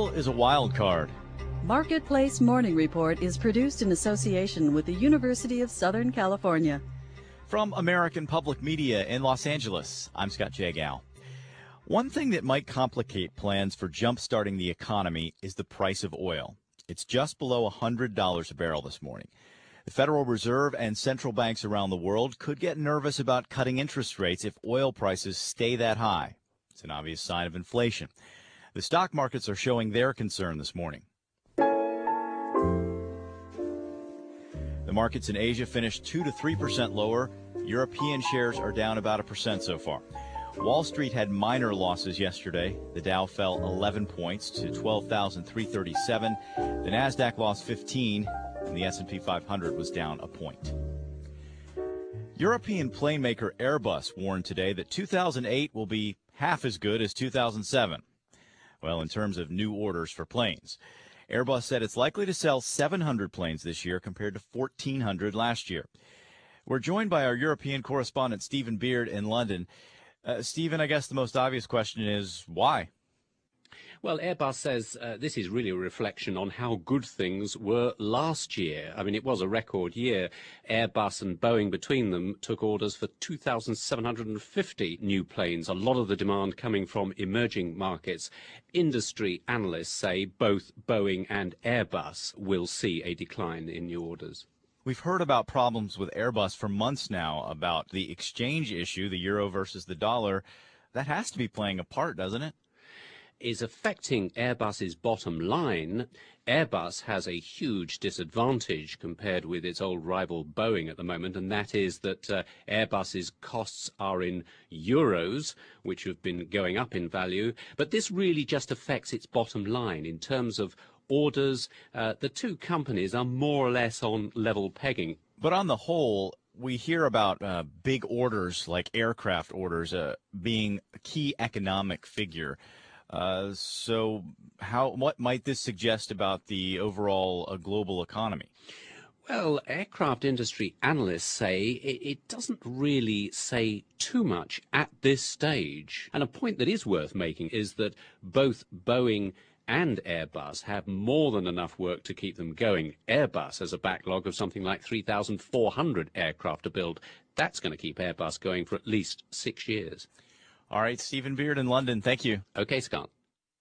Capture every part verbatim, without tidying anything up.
oil is a wild card. Marketplace Morning Report is produced in association with the University of Southern California. From American Public Media in Los Angeles, I'm Scott Jagow. One thing that might complicate plans for jump-starting the economy is the price of oil. It's just below one hundred dollars a barrel this morning. The Federal Reserve and central banks around the world could get nervous about cutting interest rates if oil prices stay that high. It's an obvious sign of inflation. The stock markets are showing their concern this morning. The markets in Asia finished two to three percent lower. European shares are down about a percent so far. Wall Street had minor losses yesterday. The Dow fell eleven points to twelve thousand three hundred thirty-seven. The Nasdaq lost fifteen, and the S and P five hundred was down a point. European plane maker Airbus warned today that two thousand eight will be half as good as two thousand seven. Well, in terms of new orders for planes. Airbus said it's likely to sell seven hundred planes this year compared to fourteen hundred last year. We're joined by our European correspondent, Stephen Beard, in London. Uh, Stephen, I guess the most obvious question is why? Well, Airbus says uh, this is really a reflection on how good things were last year. I mean, it was a record year. Airbus and Boeing between them took orders for two thousand seven hundred fifty new planes, a lot of the demand coming from emerging markets. Industry analysts say both Boeing and Airbus will see a decline in new orders. We've heard about problems with Airbus for months now, about the exchange issue, the euro versus the dollar. That has to be playing a part, doesn't it? Is affecting Airbus's bottom line. Airbus has a huge disadvantage compared with its old rival Boeing at the moment, and that is that uh, Airbus's costs are in euros, which have been going up in value. But this really just affects its bottom line in terms of orders. Uh, the two companies are more or less on level pegging. But on the whole, we hear about uh, big orders like aircraft orders uh, being a key economic figure. Uh, so how, what might this suggest about the overall uh, global economy? Well, aircraft industry analysts say it, it doesn't really say too much at this stage. And a point that is worth making is that both Boeing and Airbus have more than enough work to keep them going. Airbus has a backlog of something like three thousand four hundred aircraft to build. That's going to keep Airbus going for at least six years. All right, Stephen Beard in London. Thank you. Okay, Scott.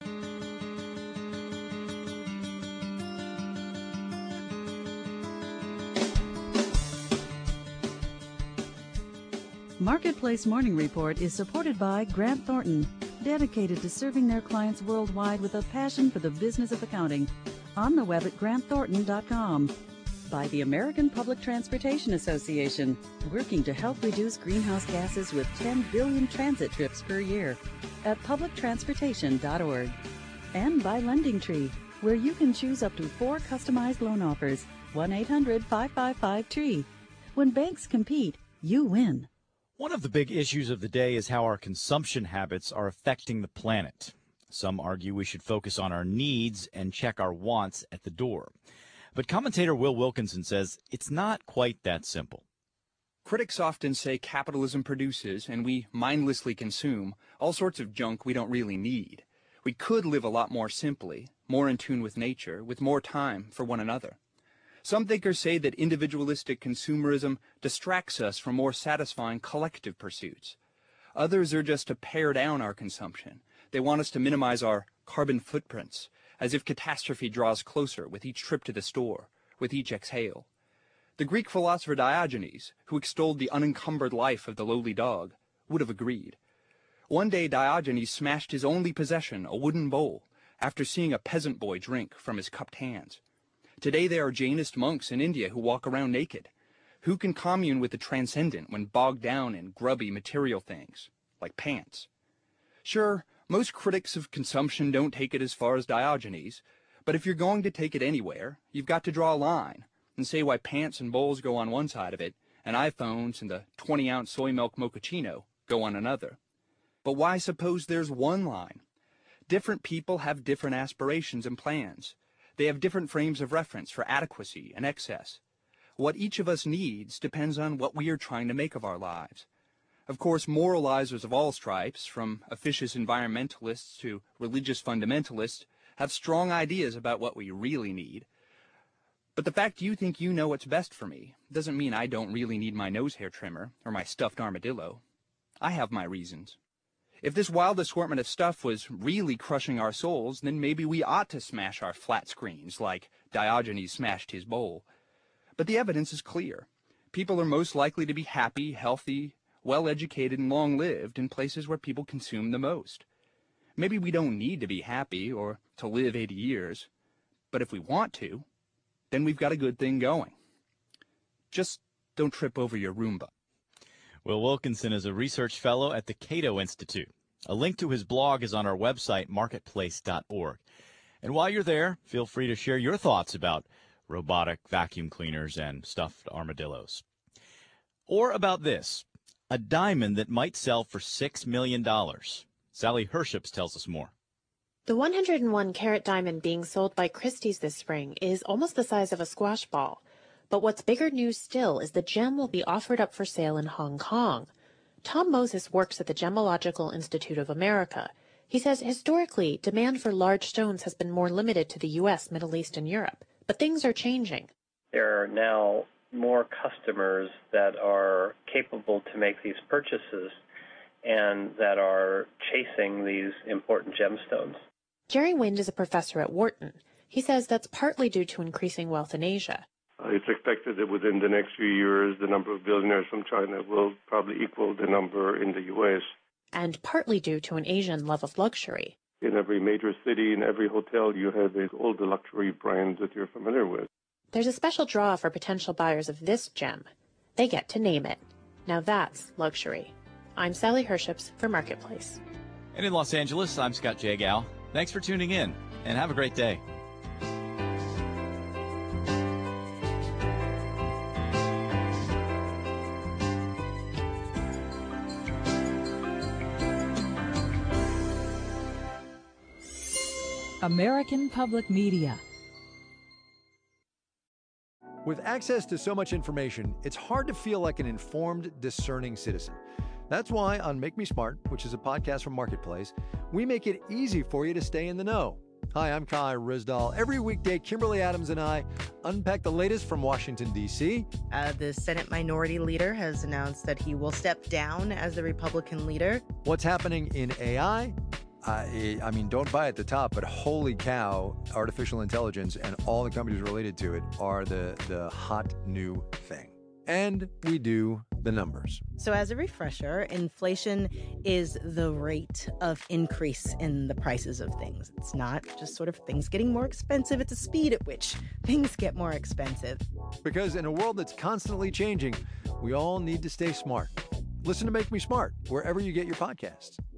Marketplace Morning Report is supported by Grant Thornton, dedicated to serving their clients worldwide with a passion for the business of accounting. On the web at grant thornton dot com. By the American Public Transportation Association, working to help reduce greenhouse gases with ten billion transit trips per year at public transportation dot org. And by Lending Tree, where you can choose up to four customized loan offers. one eight hundred five five five tree. When banks compete, you win. One of the big issues of the day is how our consumption habits are affecting the planet. Some argue we should focus on our needs and check our wants at the door. But commentator Will Wilkinson says it's not quite that simple. Critics often say capitalism produces, and we mindlessly consume, all sorts of junk we don't really need. We could live a lot more simply, more in tune with nature, with more time for one another. Some thinkers say that individualistic consumerism distracts us from more satisfying collective pursuits. Others are just to pare down our consumption. They want us to minimize our carbon footprints, as if catastrophe draws closer with each trip to the store, with each exhale. The Greek philosopher Diogenes, who extolled the unencumbered life of the lowly dog, would have agreed. One day Diogenes smashed his only possession, a wooden bowl, after seeing a peasant boy drink from his cupped hands. Today there are Jainist monks in India who walk around naked. Who can commune with the transcendent when bogged down in grubby material things, like pants? Sure, most critics of consumption don't take it as far as Diogenes, but if you're going to take it anywhere, you've got to draw a line and say why pants and bowls go on one side of it, and iPhones and the twenty-ounce soy milk mochaccino go on another. But why suppose there's one line? Different people have different aspirations and plans. They have different frames of reference for adequacy and excess. What each of us needs depends on what we are trying to make of our lives. Of course, moralizers of all stripes, from officious environmentalists to religious fundamentalists, have strong ideas about what we really need. But the fact you think you know what's best for me doesn't mean I don't really need my nose hair trimmer or my stuffed armadillo. I have my reasons. If this wild assortment of stuff was really crushing our souls, then maybe we ought to smash our flat screens like Diogenes smashed his bowl. But the evidence is clear. People are most likely to be happy, healthy, well-educated, and long-lived in places where people consume the most. Maybe we don't need to be happy or to live eighty years, but if we want to, then we've got a good thing going. Just don't trip over your Roomba. Will Wilkinson is a research fellow at the Cato Institute. A link to his blog is on our website, marketplace dot org. And while you're there, feel free to share your thoughts about robotic vacuum cleaners and stuffed armadillos. Or about this, a diamond that might sell for six million dollars. Sally Herships tells us more. The one hundred one carat diamond being sold by Christie's this spring is almost the size of a squash ball. But what's bigger news still is the gem will be offered up for sale in Hong Kong. Tom Moses works at the Gemological Institute of America. He says historically, demand for large stones has been more limited to the U S, Middle East, and Europe. But things are changing. There are now more customers that are capable to make these purchases and that are chasing these important gemstones. Jerry Wind is a professor at Wharton. He says that's partly due to increasing wealth in Asia. Uh, it's expected that within the next few years, the number of billionaires from China will probably equal the number in the U S. And partly due to an Asian love of luxury. In every major city, in every hotel, you have all the luxury brands that you're familiar with. There's a special draw for potential buyers of this gem. They get to name it. Now that's luxury. I'm Sally Herships for Marketplace. And in Los Angeles, I'm Scott Jagow. Thanks for tuning in, and have a great day. American Public Media. With access to so much information, it's hard to feel like an informed, discerning citizen. That's why on Make Me Smart, which is a podcast from Marketplace, we make it easy for you to stay in the know. Hi, I'm Kai Rizdal. Every weekday, Kimberly Adams and I unpack the latest from Washington, D C. Uh, the Senate Minority Leader has announced that he will step down as the Republican leader. What's happening in A I? Uh, I mean, don't buy at the top, but holy cow, artificial intelligence and all the companies related to it are the, the hot new thing. And we do the numbers. So as a refresher, inflation is the rate of increase in the prices of things. It's not just sort of things getting more expensive. It's the speed at which things get more expensive. Because in a world that's constantly changing, we all need to stay smart. Listen to Make Me Smart wherever you get your podcasts.